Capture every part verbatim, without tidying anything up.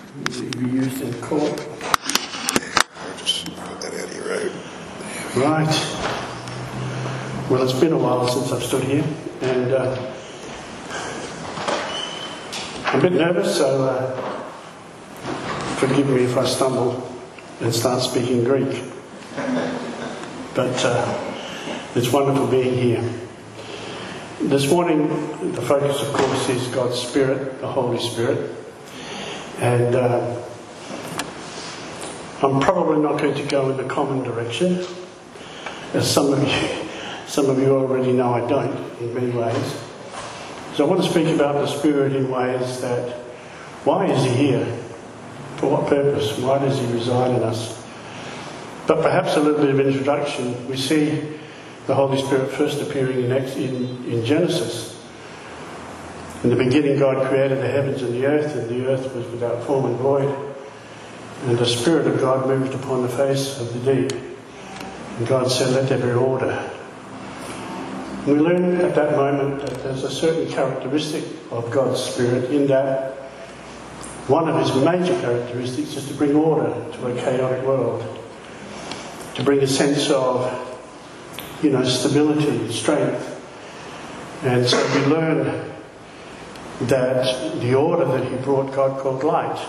to be used in court. I'll just put that out of your road. Right. Well, it's been a while since I've stood here, and uh, I'm a bit nervous, so uh, forgive me if I stumble and start speaking Greek. But uh, it's wonderful being here. This morning, the focus, of course, is God's Spirit, the Holy Spirit. And uh, I'm probably not going to go in the common direction, as some of you, some of you already know I don't, in many ways. So I want to speak about the Spirit in ways that, why is He here? For what purpose? Why does He reside in us? But perhaps a little bit of introduction. We see the Holy Spirit first appearing in, in, in Genesis. In the beginning, God created the heavens and the earth, and the earth was without form and void. And the Spirit of God moved upon the face of the deep. And God said, "Let there be order." And we learn at that moment that there's a certain characteristic of God's Spirit, in that one of His major characteristics is to bring order to a chaotic world, to bring a sense of, you know, stability, strength. And so we learn that the order that He brought, God called light.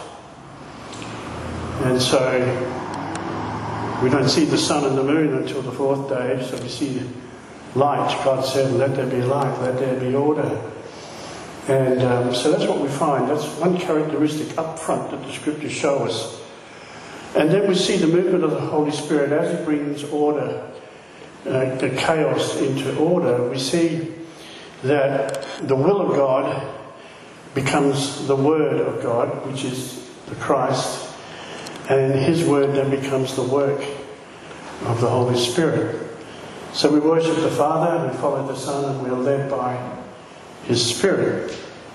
And so we don't see the sun and the moon until the fourth day, so we see light. God said, "Let there be light, let there be order." And um, so that's what we find. That's one characteristic up front that the Scriptures show us. And then we see the movement of the Holy Spirit as He brings order, uh, the chaos into order. We see that the will of God becomes the Word of God, which is the Christ, and His Word then becomes the work of the Holy Spirit. So we worship the Father, we follow the Son, and we are led by His Spirit.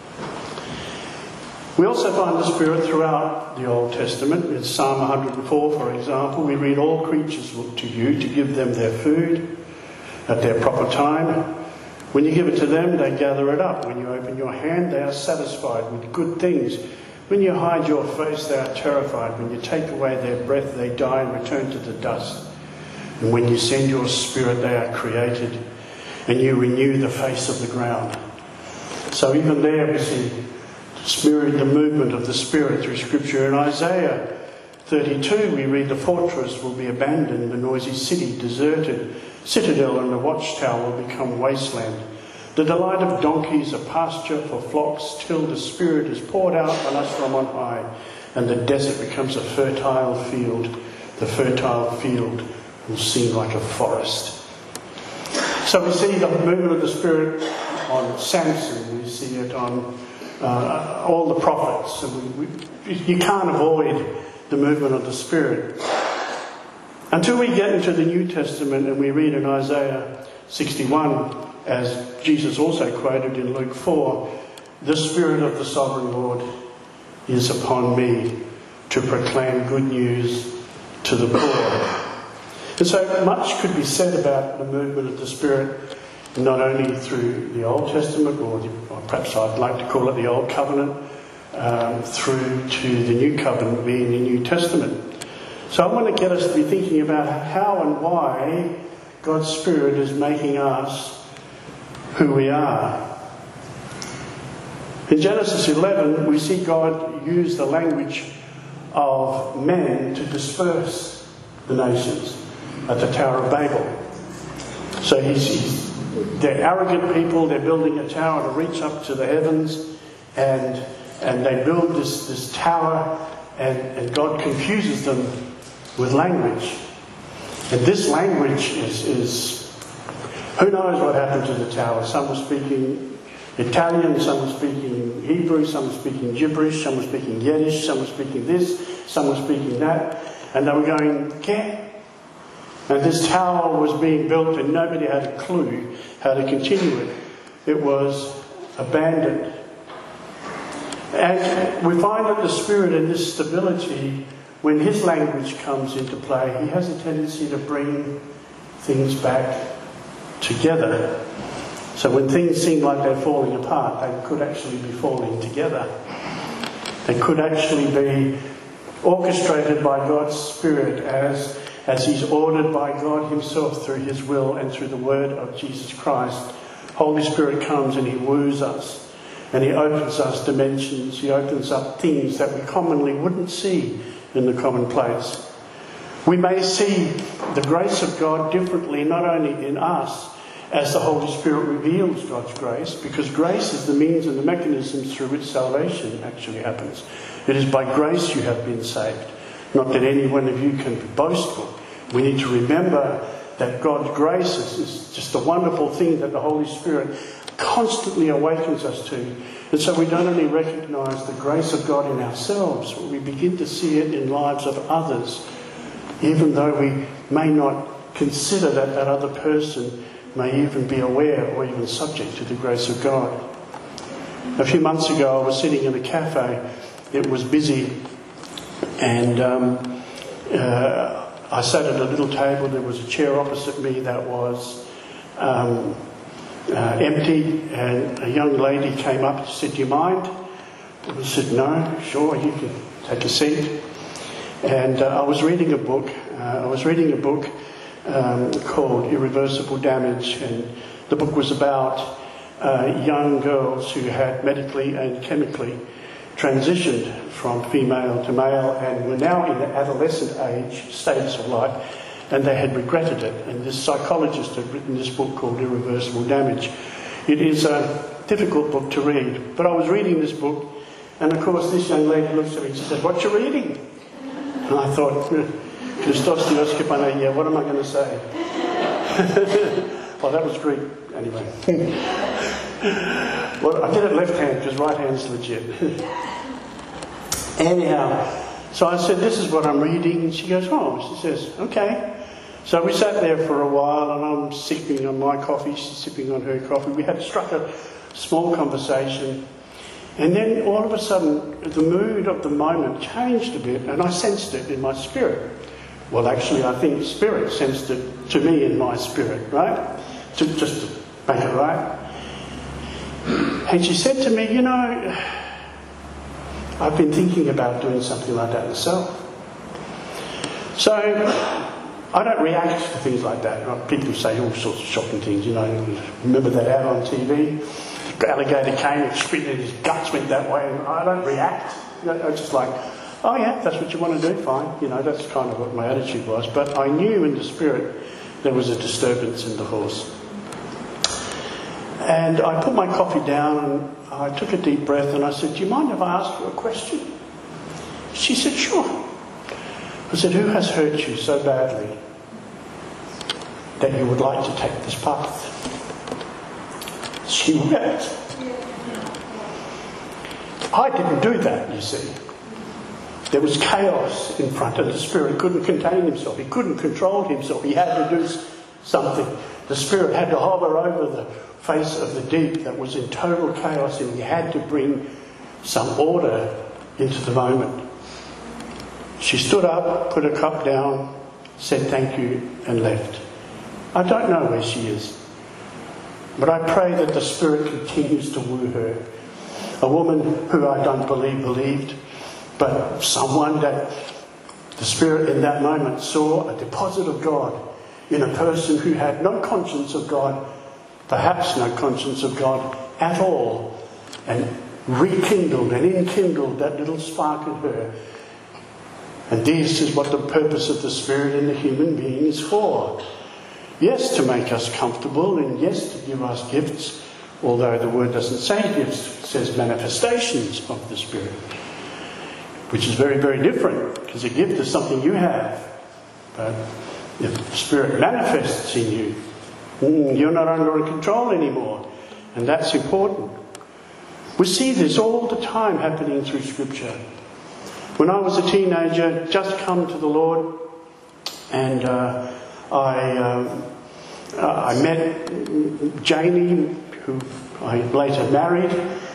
We also find the Spirit throughout the Old Testament. In Psalm one hundred and four, for example, we read, "All creatures look to you to give them their food at their proper time. When you give it to them, they gather it up. When you open your hand, they are satisfied with good things. When you hide your face, they are terrified. When you take away their breath, they die and return to the dust. And when you send your Spirit, they are created, and you renew the face of the ground." So even there we see the Spirit, the movement of the Spirit through Scripture. In Isaiah thirty-two, we read, "The fortress will be abandoned, the noisy city deserted. Citadel and the watchtower will become wasteland. The delight of donkeys, a pasture for flocks, till the Spirit is poured out on us from on high, and the desert becomes a fertile field. The fertile field will seem like a forest." So we see the movement of the Spirit on Samson. We see it on uh, all the prophets. And we, we, you can't avoid the movement of the Spirit. Until we get into the New Testament and we read in Isaiah sixty-one, as Jesus also quoted in Luke four, "The Spirit of the Sovereign Lord is upon me to proclaim good news to the poor." And so much could be said about the movement of the Spirit, not only through the Old Testament, or, the, or perhaps I'd like to call it the Old Covenant, um, through to the New Covenant, being the New Testament. So I want to get us to be thinking about how and why God's Spirit is making us who we are. In Genesis eleven, we see God use the language of men to disperse the nations at the Tower of Babel. So he's, he's, they're arrogant people, they're building a tower to reach up to the heavens, and and they build this, this tower, and, and God confuses them with language. And this language is, is, who knows what happened to the tower. Some were speaking Italian, some were speaking Hebrew, some were speaking gibberish, some were speaking Yiddish, some were speaking this, some were speaking that, and they were going, "Get." And this tower was being built and nobody had a clue how to continue it. It was abandoned. And we find that the Spirit in this stability, when His language comes into play, He has a tendency to bring things back together. So when things seem like they're falling apart, they could actually be falling together. They could actually be orchestrated by God's Spirit as, as He's ordered by God Himself through His will and through the word of Jesus Christ. Holy Spirit comes and He woos us, and He opens us dimensions. He opens up things that we commonly wouldn't see in the commonplace. We may see the grace of God differently, not only in us, as the Holy Spirit reveals God's grace, because grace is the means and the mechanism through which salvation actually happens. It is by grace you have been saved, not that any one of you can be boastful. We need to remember that God's grace is, is just a wonderful thing that the Holy Spirit constantly awakens us to. And so we don't only recognise the grace of God in ourselves, but we begin to see it in lives of others, even though we may not consider that that other person may even be aware or even subject to the grace of God. A few months ago I was sitting in a cafe. It was busy, and um, uh, I sat at a little table. There was a chair opposite me that was um, uh, empty, and a young lady came up and said, "Do you mind?" I said, "No, sure, you can take a seat." And uh, I was reading a book. Uh, I was reading a book um, called Irreversible Damage, and the book was about uh, young girls who had medically and chemically transitioned from female to male and were now in the adolescent age status of life, and they had regretted it. And this psychologist had written this book called Irreversible Damage. It is a difficult book to read, but I was reading this book, and of course this young lady looks at me and she said, "What you reading?" And I thought, Christos Dioskipane, yeah, what am I going to say? Well, that was Greek anyway. Well, I did it left hand because right hand's legit. Anyhow, so I said, "This is what I'm reading." And she goes, "Oh," she says, "Okay." So we sat there for a while, and I'm sipping on my coffee, she's sipping on her coffee. We had struck a small conversation, and then all of a sudden the mood of the moment changed a bit, and I sensed it in my spirit. Well, actually, I think Spirit sensed it to me in my spirit, right? To, just to make it right. And she said to me, "You know, I've been thinking about doing something like that myself." So I don't react to things like that. People say all sorts of shocking things, you know. Remember that ad on T V? The alligator came and spit and his guts went that way, and I don't react. I'm just like, "Oh yeah, that's what you want to do, fine." You know, that's kind of what my attitude was. But I knew in the spirit there was a disturbance in the horse. And I put my coffee down and I took a deep breath and I said, "Do you mind if I ask you a question?" She said, "Sure." I said, "Who has hurt you so badly that you would like to take this path?" She wept. I didn't do that, you see. There was chaos in front, and the Spirit couldn't contain himself. He couldn't control himself. He had to do something. The Spirit had to hover over the face of the deep that was in total chaos, and he had to bring some order into the moment. She stood up, put her cup down, said thank you, and left. I don't know where she is, but I pray that the Spirit continues to woo her. A woman who I don't believe believed, but someone that the Spirit in that moment saw a deposit of God in a person who had no conscience of God, perhaps no conscience of God at all, and rekindled and enkindled that little spark in her. And this is what the purpose of the Spirit in the human being is for. Yes, to make us comfortable, and yes, to give us gifts, although the word doesn't say gifts, it says manifestations of the Spirit, which is very, very different, because a gift is something you have. But if the Spirit manifests in you, you're not under control anymore, and that's important. We see this all the time happening through Scripture. When I was a teenager, just come to the Lord, and uh, I uh, I met Janie, who I later married.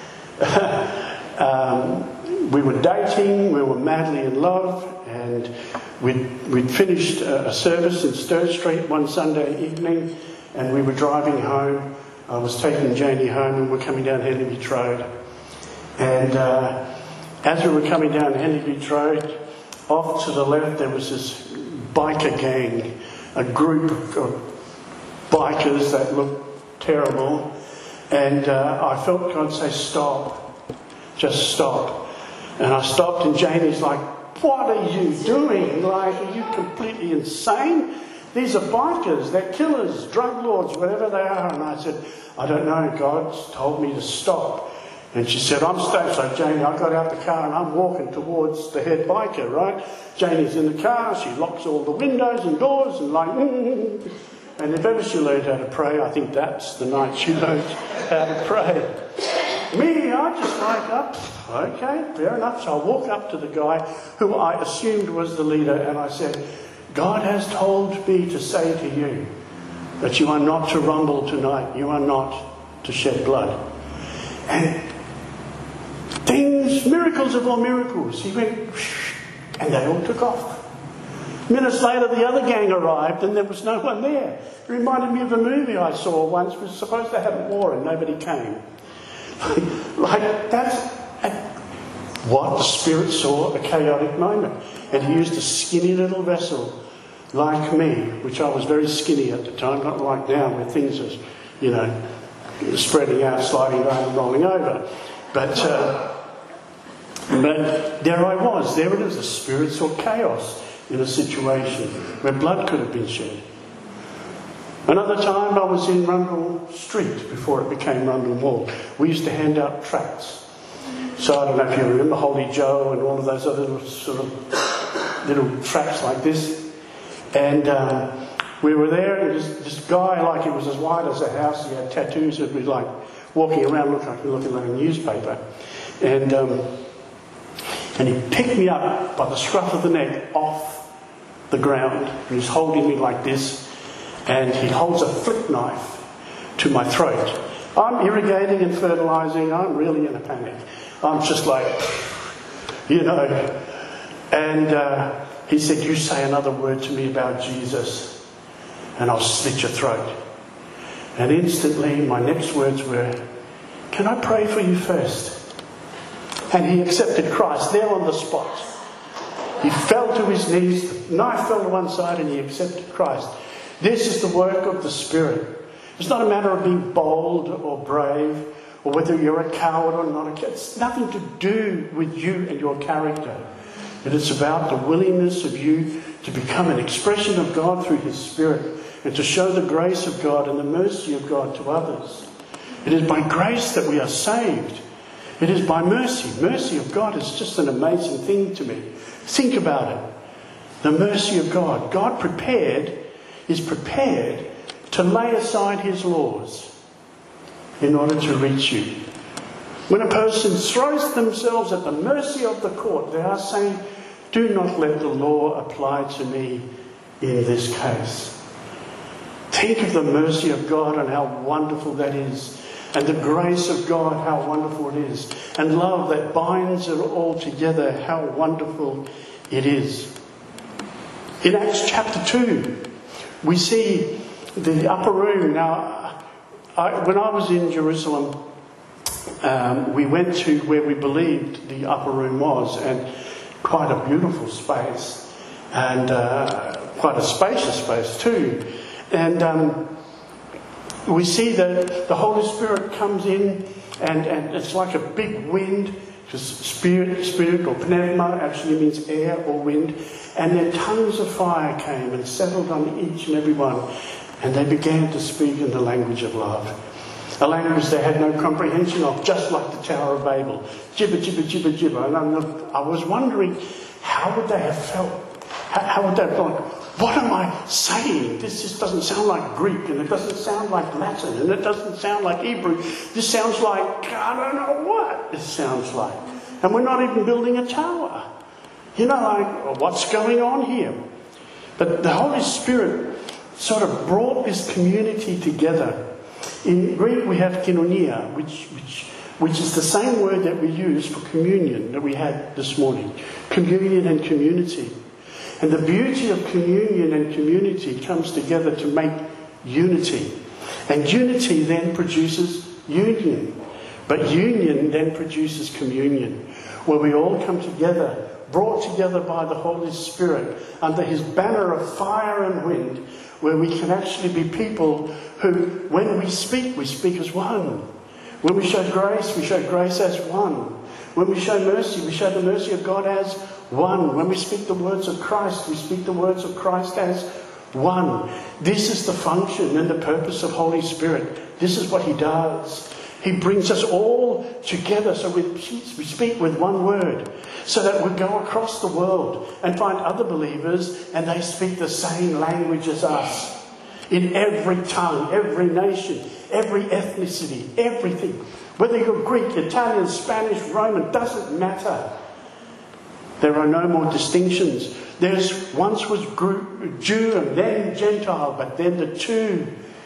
um, we were dating, we were madly in love, and we'd, we'd finished a, a service in Sturt Street one Sunday evening, and we were driving home. I was taking Janie home, and we're coming down Henry Beach Road. And uh, as we were coming down Henry Beach Road, off to the left there was this biker gang, a group of bikers that looked terrible, and uh, I felt God say, stop, just stop. And I stopped, and Janie's like, what are you doing? Like, are you completely insane? These are bikers, they're killers, drug lords, whatever they are. And I said, I don't know, God's told me to stop. And she said, I'm staying. So Janie, I got out the car and I'm walking towards the head biker, right? Janie's in the car, she locks all the windows and doors and like, mm. And if ever she learned how to pray, I think that's the night she learned how to pray. Me, I just like up, okay, fair enough. So I walk up to the guy who I assumed was the leader and I said, God has told me to say to you that you are not to rumble tonight. You are not to shed blood. And things, miracles of all miracles. He went, and they all took off. Minutes later, the other gang arrived and there was no one there. It reminded me of a movie I saw once. It was supposed to have a war and nobody came. Like, that's what the Spirit saw, a chaotic moment. And he used a skinny little vessel like me, which I was very skinny at the time, not like now where things are, you know, spreading out, sliding down and rolling over. But, uh, but there I was. There it is. The Spirit saw chaos in a situation where blood could have been shed. Another time I was in Rundle Street before it became Rundle Mall. We used to hand out tracts. So I don't know if you remember Holy Joe and all of those other little, sort of little tracts like this. And um, we were there, and this, this guy, like he was as wide as a house, he had tattoos, he'd be like walking around looking like, looking like a newspaper. And, um, and he picked me up by the scruff of the neck off the ground, and he's holding me like this, and he holds a flip knife to my throat. I'm irrigating and fertilising, I'm really in a panic. I'm just like, you know, and uh, he said, you say another word to me about Jesus and I'll slit your throat. And instantly my next words were, can I pray for you first? And he accepted Christ there on the spot. He fell to his knees, the knife fell to one side and he accepted Christ. This is the work of the Spirit. It's not a matter of being bold or brave or whether you're a coward or not a coward. It's nothing to do with you and your character. But it's about the willingness of you to become an expression of God through His Spirit and to show the grace of God and the mercy of God to others. It is by grace that we are saved. It is by mercy. Mercy of God is just an amazing thing to me. Think about it. The mercy of God. God prepared, is prepared to lay aside His laws in order to reach you. When a person throws themselves at the mercy of the court, they are saying, do not let the law apply to me in this case. Think of the mercy of God and how wonderful that is. And the grace of God, how wonderful it is. And love that binds it all together, how wonderful it is. In Acts chapter two, we see the upper room. Now, I, when I was in Jerusalem, um, we went to where we believed the upper room was, and quite a beautiful space, and uh, quite a spacious space too. And um, we see that the Holy Spirit comes in, and, and it's like a big wind. Just spirit, spirit or pneuma actually means air or wind. And then tongues of fire came and settled on each and every one. And they began to speak in the language of love. A language they had no comprehension of, just like the Tower of Babel. Gibber, gibber, gibber, gibber. And I'm not, I was wondering, how would they have felt? How, how would they have felt? What am I saying? This just doesn't sound like Greek, and it doesn't sound like Latin, and it doesn't sound like Hebrew. This sounds like, I don't know what it sounds like. And we're not even building a tower. You know, like, what's going on here? But the Holy Spirit sort of brought this community together. In Greek we have koinonia, which, which, which is the same word that we use for communion that we had this morning. Communion and community. And the beauty of communion and community comes together to make unity. And unity then produces union. But union then produces communion. where we all come together, brought together by the Holy Spirit under his banner of fire and wind, where we can actually be people who, when we speak, we speak as one. When we show grace, we show grace as one. When we show mercy, we show the mercy of God as one. When we speak the words of Christ, we speak the words of Christ as one. This is the function and the purpose of Holy Spirit. This is what he does. He brings us all together so we, we speak with one word, so that we go across the world and find other believers and they speak the same language as us. In every tongue, every nation, every ethnicity, everything. Whether you're Greek, Italian, Spanish, Roman, doesn't matter. There are no more distinctions. There's once was Jew and then Gentile, but then the two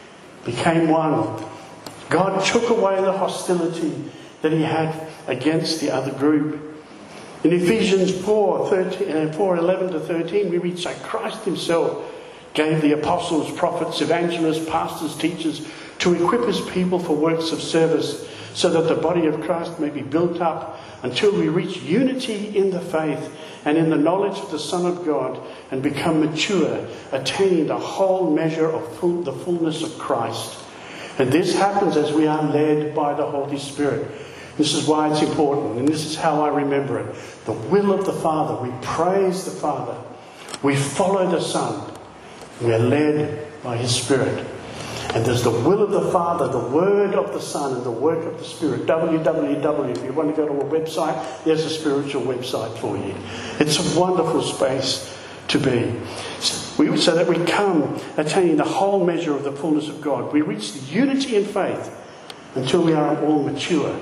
became one. God took away the hostility that he had against the other group. In Ephesians four, thirteen, four eleven to thirteen, we read, so Christ himself gave the apostles, prophets, evangelists, pastors, teachers to equip his people for works of service, so that the body of Christ may be built up until we reach unity in the faith and in the knowledge of the Son of God and become mature, attaining the whole measure of full, the fullness of Christ. And this happens as we are led by the Holy Spirit. This is why it's important, and this is how I remember it. The will of the Father. We praise the Father. We follow the Son. We are led by his Spirit. And there's the will of the Father, the word of the Son, and the work of the Spirit. w w w, if you want to go to a website, there's a spiritual website for you. It's a wonderful space to be. So, we, so that we come attaining the whole measure of the fullness of God. We reach the unity in faith until we are all mature.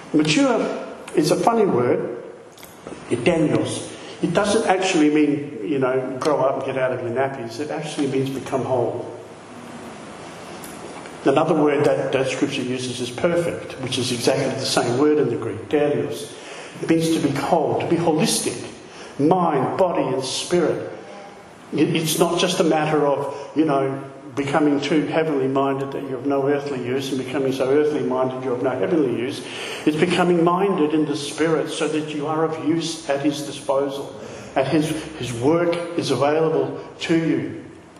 Mature is a funny word. It Daniels. It doesn't actually mean, you know, grow up and get out of your nappies. It actually means become whole. Another word that, that Scripture uses is perfect, which is exactly the same word in the Greek, delios. It means to be whole, to be holistic, mind, body and spirit. It, it's not just a matter of, you know, becoming too heavenly minded that you're of no earthly use and becoming so earthly minded you're of no heavenly use. It's becoming minded in the Spirit so that you are of use at his disposal, and his, his work is available to you.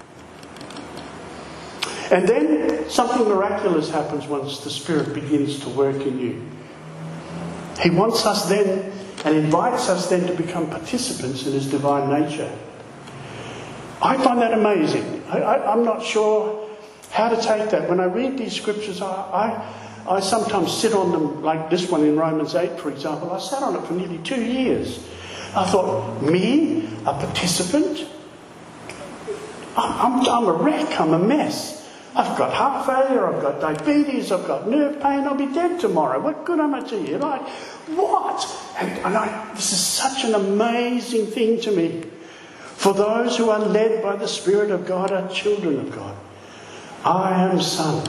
And then something miraculous happens once the Spirit begins to work in you. He wants us then and invites us then to become participants in his divine nature. I find that amazing. I, I, I'm not sure how to take that. When I read these scriptures, I, I, I sometimes sit on them, like this one in Romans eight, for example. I sat on it for nearly two years. I thought, me, a participant? I'm, I'm, I'm a wreck, I'm a mess. I've got heart failure, I've got diabetes, I've got nerve pain, I'll be dead tomorrow. What good am I to you? Like, what? And, and I, this is such an amazing thing to me. For those who are led by the Spirit of God are children of God. I am son.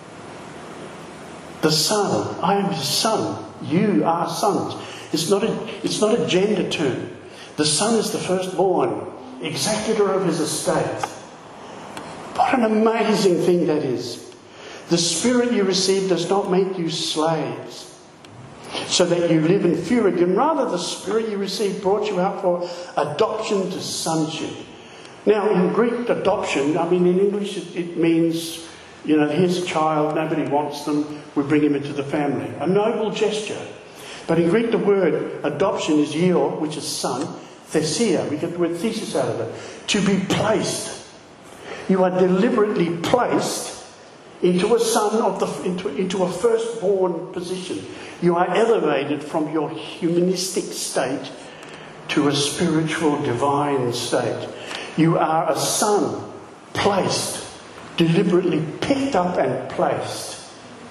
The son. I am his son. You are sons. It's not a, it's not a gender term. The son is the firstborn, executor of his estate. What an amazing thing that is. The Spirit you receive does not make you slaves, so that you live in fear again. Rather, the Spirit you received brought you out for adoption to sonship. Now, in Greek, adoption, I mean, in English it, it means, you know, here's a child, nobody wants them, we bring him into the family. A noble gesture. But in Greek, the word adoption is yeo, which is son, thesia, we get the word thesis out of it, to be placed. You are deliberately placed into a son of the into, into a firstborn position. You are elevated from your humanistic state to a spiritual divine state. You are a son placed, deliberately picked up and placed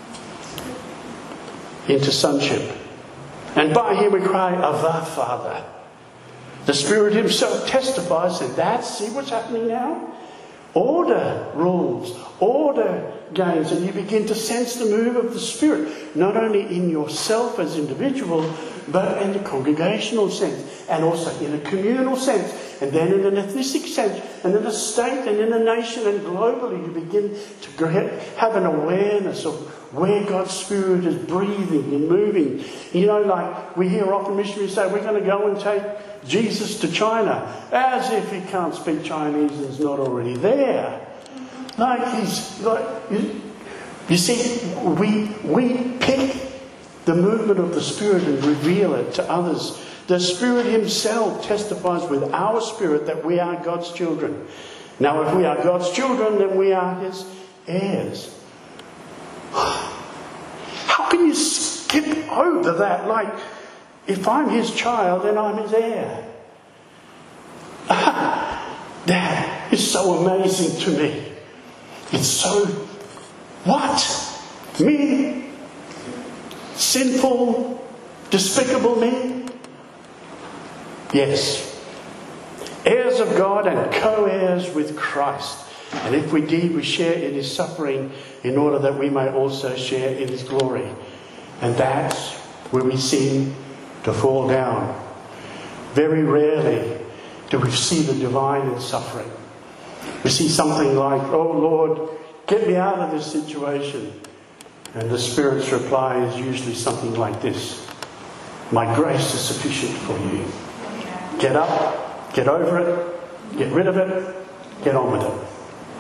into sonship. And by him we cry, Ava, Father. The Spirit himself testifies, and that, see what's happening now? Order rules, order gains, and you begin to sense the move of the Spirit, not only in yourself as individual, but in the congregational sense, and also in a communal sense, and then in an ethnic sense, and in a state, and in a nation, and globally you begin to have an awareness of where God's Spirit is breathing and moving. You know, like we hear often missionaries say, we're going to go and take Jesus to China, as if he can't speak Chinese and is not already there. Like he's like, you, you see, we we pick the movement of the Spirit and reveal it to others. The Spirit himself testifies with our spirit that we are God's children. Now, if we are God's children, then we are his heirs. How can you skip over that? Like, if I'm his child, then I'm his heir. That is so amazing to me. It's so... What? Me? Sinful, despicable me? Yes. Heirs of God and co-heirs with Christ. And if we indeed we share in his suffering, in order that we may also share in his glory. And that's where we seem to fall down. Very rarely do we see the divine in suffering. We see something like, oh Lord, get me out of this situation. And the Spirit's reply is usually something like this: my grace is sufficient for you. Get up, get over it, get rid of it, get on with it.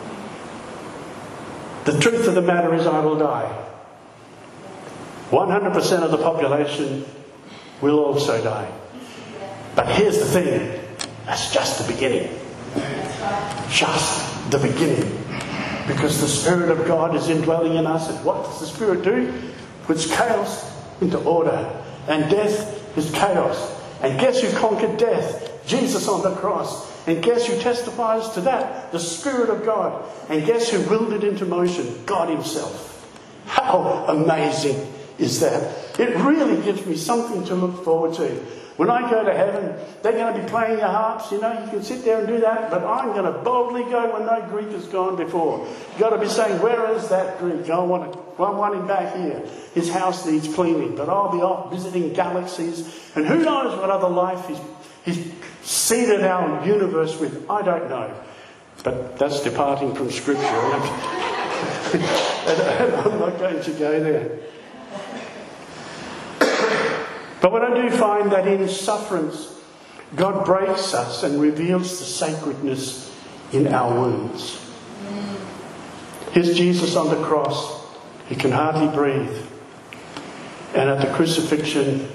The truth of the matter is I will die. one hundred percent of the population will also die. But here's the thing, that's just the beginning. Just the beginning. Because the Spirit of God is indwelling in us. And what does the Spirit do? Puts chaos into order. And death is chaos. And guess who conquered death? Jesus on the cross. And guess who testifies to that? The Spirit of God. And guess who willed it into motion? God himself. How amazing is that? It really gives me something to look forward to. When I go to heaven, they're going to be playing the harps. You know, you can sit there and do that. But I'm going to boldly go when no Greek has gone before. You've got to be saying, where is that Greek? I want, to, I want him back here. His house needs cleaning. But I'll be off visiting galaxies. And who knows what other life he's, he's seeded our universe with. I don't know. But that's departing from Scripture. And I'm not going to go there. But what I do find that in sufferance, God breaks us and reveals the sacredness in our wounds. Here's Jesus on the cross. He can hardly breathe. And at the crucifixion,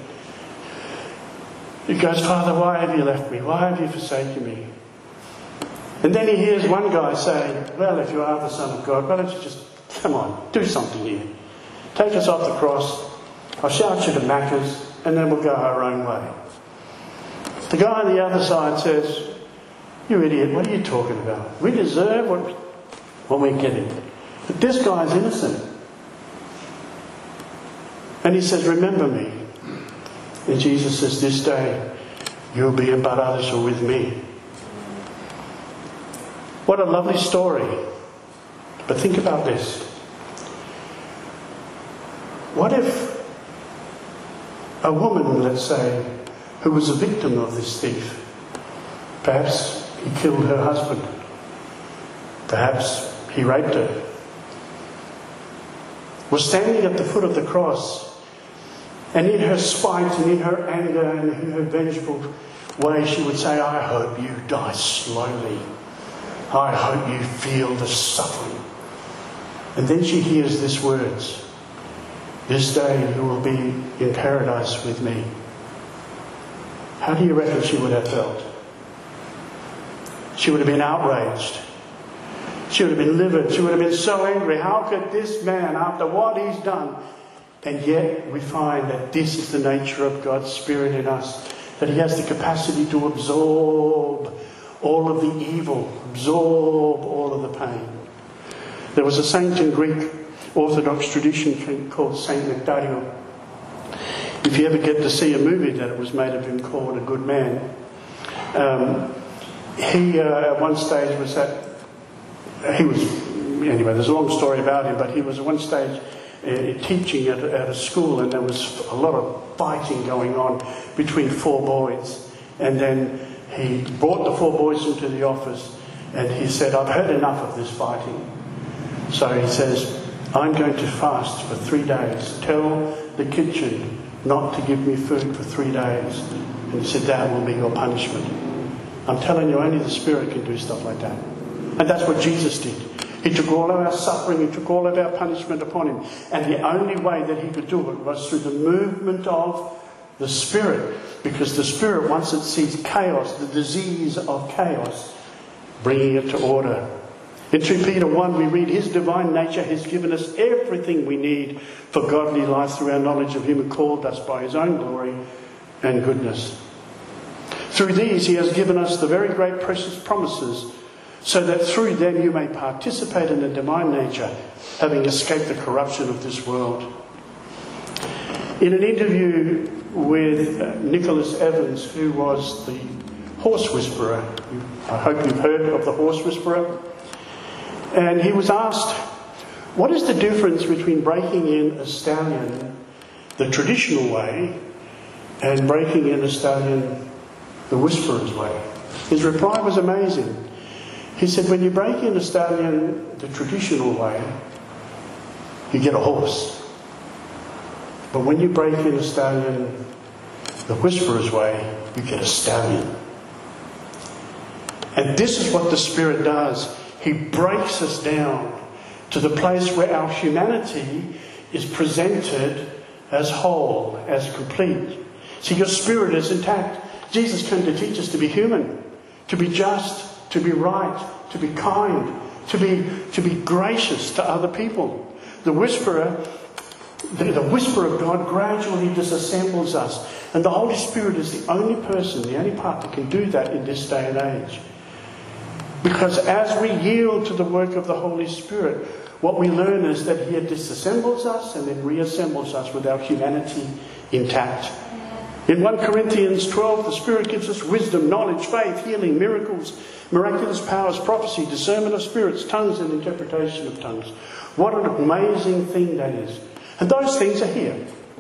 he goes, Father, why have you left me? Why have you forsaken me? And then he hears one guy saying, well, if you are the Son of God, why don't you just, come on, do something here. Take us off the cross. I'll shout you to Macca's. And then we'll go our own way. The guy on the other side says, you idiot, what are you talking about? We deserve what, what we're getting. But this guy's innocent. And he says, remember me. And Jesus says, this day you'll be, but others are with me. What a lovely story. But think about this. What if a woman, let's say, who was a victim of this thief, perhaps he killed her husband, perhaps he raped her, was standing at the foot of the cross, and in her spite and in her anger and in her vengeful way she would say, I hope you die slowly. I hope you feel the suffering. And then she hears these words, this day you will be in paradise with me. How do you reckon she would have felt? She would have been outraged. She would have been livid. She would have been so angry. How could this man, after what he's done? And yet we find that this is the nature of God's Spirit in us. That he has the capacity to absorb all of the evil. Absorb all of the pain. There was a saint in Greek Orthodox tradition called Saint Nectario. If you ever get to see a movie that was made of him called A Good Man, um, he uh, at one stage was at, he was, anyway, there's a long story about him, but he was at one stage uh, teaching at, at a school, and there was a lot of fighting going on between four boys. And then he brought the four boys into the office and he said, I've heard enough of this fighting. So he says, I'm going to fast for three days. Tell the kitchen not to give me food for three days. And he said, that will be your punishment. I'm telling you, only the Spirit can do stuff like that. And that's what Jesus did. He took all of our suffering, he took all of our punishment upon him. And the only way that he could do it was through the movement of the Spirit. Because the Spirit, once it sees chaos, the disease of chaos, bringing it to order. In two Peter one we read, his divine nature has given us everything we need for godly life through our knowledge of him who called us by his own glory and goodness. Through these he has given us the very great precious promises, so that through them you may participate in the divine nature, having escaped the corruption of this world. In an interview with uh, Nicholas Evans, who was the horse whisperer, I hope you've heard of the horse whisperer, and he was asked, what is the difference between breaking in a stallion the traditional way and breaking in a stallion the whisperer's way? His reply was amazing. He said, when you break in a stallion the traditional way, you get a horse. But when you break in a stallion the whisperer's way, you get a stallion. And this is what the Spirit does. He breaks us down to the place where our humanity is presented as whole, as complete. See, your spirit is intact. Jesus came to teach us to be human, to be just, to be right, to be kind, to be to be gracious to other people. The whisperer, the, the whisper of God gradually disassembles us. And the Holy Spirit is the only person, the only part that can do that in this day and age. Because as we yield to the work of the Holy Spirit, what we learn is that he disassembles us and then reassembles us with our humanity intact. In First Corinthians twelve, the Spirit gives us wisdom, knowledge, faith, healing, miracles, miraculous powers, prophecy, discernment of spirits, tongues and interpretation of tongues. What an amazing thing that is. And those things are here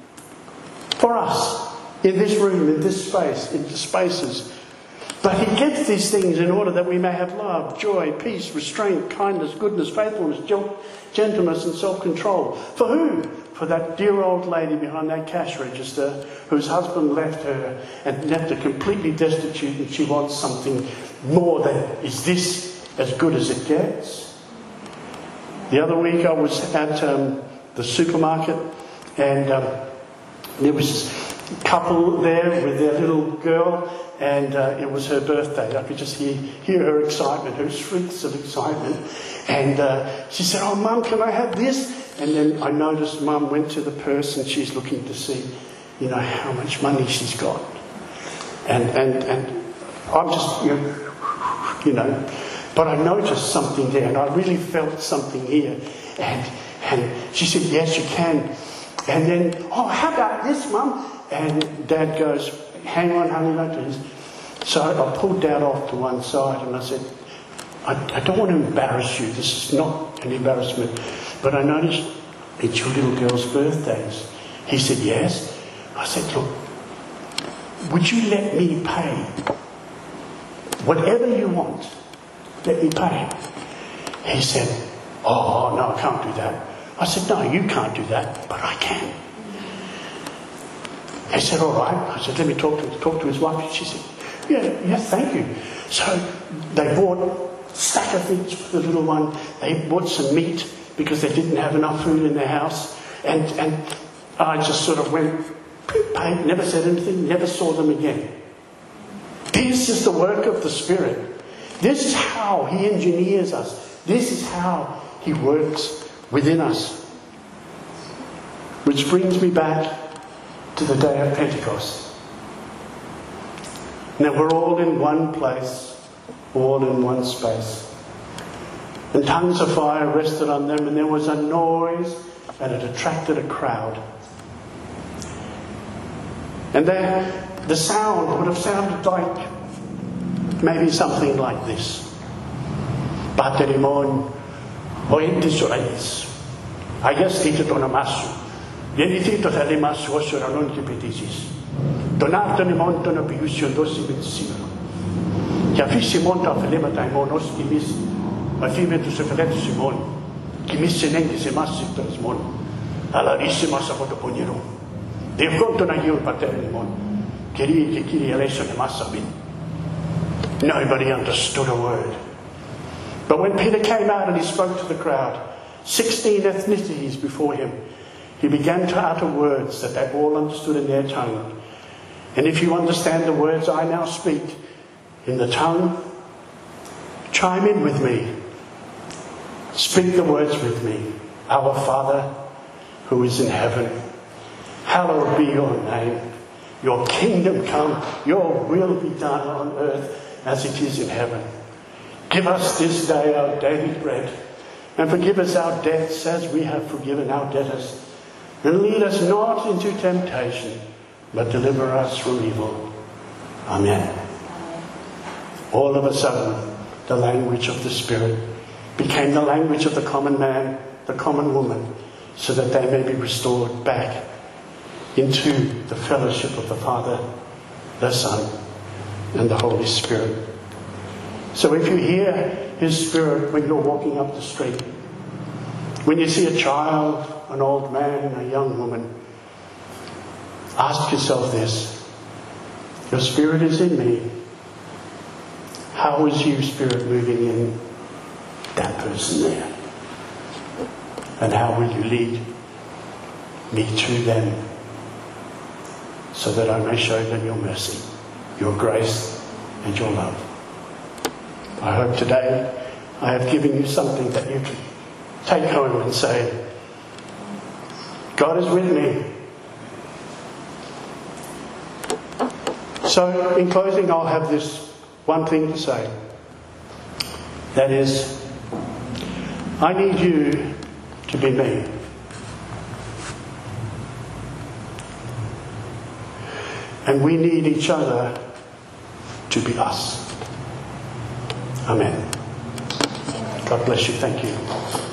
for us, in this room, in this space, in the spaces. But he gets these things in order that we may have love, joy, peace, restraint, kindness, goodness, faithfulness, gentleness and self-control. For who? For that dear old lady behind that cash register whose husband left her and left her completely destitute, and she wants something more than, is this as good as it gets? The other week I was at um, the supermarket, and um, there was a couple there with their little girl, and uh, it was her birthday. I could just hear, hear her excitement, her shrieks of excitement. And uh, she said, oh, Mum, can I have this? And then I noticed Mum went to the purse and she's looking to see, you know, how much money she's got. And and and I'm just, you know, you know, but I noticed something there, and I really felt something here. And and she said, yes, you can. And then, oh, how about this, Mum? And Dad goes, hang on, honey, like this. So I pulled Dad off to one side and I said, I, I don't want to embarrass you. This is not an embarrassment. But I noticed it's your little girl's birthdays. He said, yes. I said, look, would you let me pay? Whatever you want, let me pay. He said, oh, no, I can't do that. I said, no, you can't do that, but I can. He said, all right. I said, let me talk to talk to his wife. She said, yeah, yeah, thank you. So they bought a stack of things for the little one. They bought some meat because they didn't have enough food in their house. And and I just sort of went, paid, never said anything, never saw them again. This is the work of the Spirit. This is how he engineers us. This is how he works within us. Which brings me back to the day of Pentecost. Now we're all in one place, all in one space. And tongues of fire rested on them, and there was a noise, and it attracted a crowd. And then the sound would have sounded like maybe something like this. Paterimon, ointis orais. Ayas tito tonamasu. Yenitito thalimas wasura non tipetisis. Donato ne monto no piusio dosi benzino. Ya fissi monta felema taimon ostimis, a fibe tu sefelet simon. Kimissenengi se masittas mon. Alarissima sapoto poniro. De fronto na yul paterni mon. Kiri ki kiri eleison masabin. Nobody understood a word. But when Peter came out and he spoke to the crowd, sixteen ethnicities before him, he began to utter words that they all understood in their tongue. And if you understand the words I now speak in the tongue, chime in with me. Speak the words with me. Our Father, who is in heaven, hallowed be your name. Your kingdom come, your will be done on earth as it is in heaven. Give us this day our daily bread, and forgive us our debts as we have forgiven our debtors. And lead us not into temptation, but deliver us from evil. Amen. All of a sudden, the language of the Spirit became the language of the common man, the common woman, so that they may be restored back into the fellowship of the Father, the Son, and the Holy Spirit. So if you hear His Spirit when you're walking up the street, when you see a child, an old man, a young woman, ask yourself this: your Spirit is in me. How is your Spirit moving in that person there? And how will you lead me to them so that I may show them your mercy, your grace, and your love? I hope today I have given you something that you can take home and say, God is with me. So in closing, I'll have this one thing to say. That is, I need you to be me. And we need each other to be us. Amen. God bless you. Thank you.